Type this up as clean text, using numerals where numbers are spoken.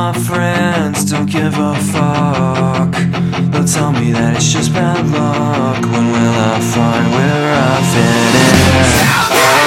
my friends don't give a fuck. They'll tell me that it's just bad luck. When will I find where I fit in?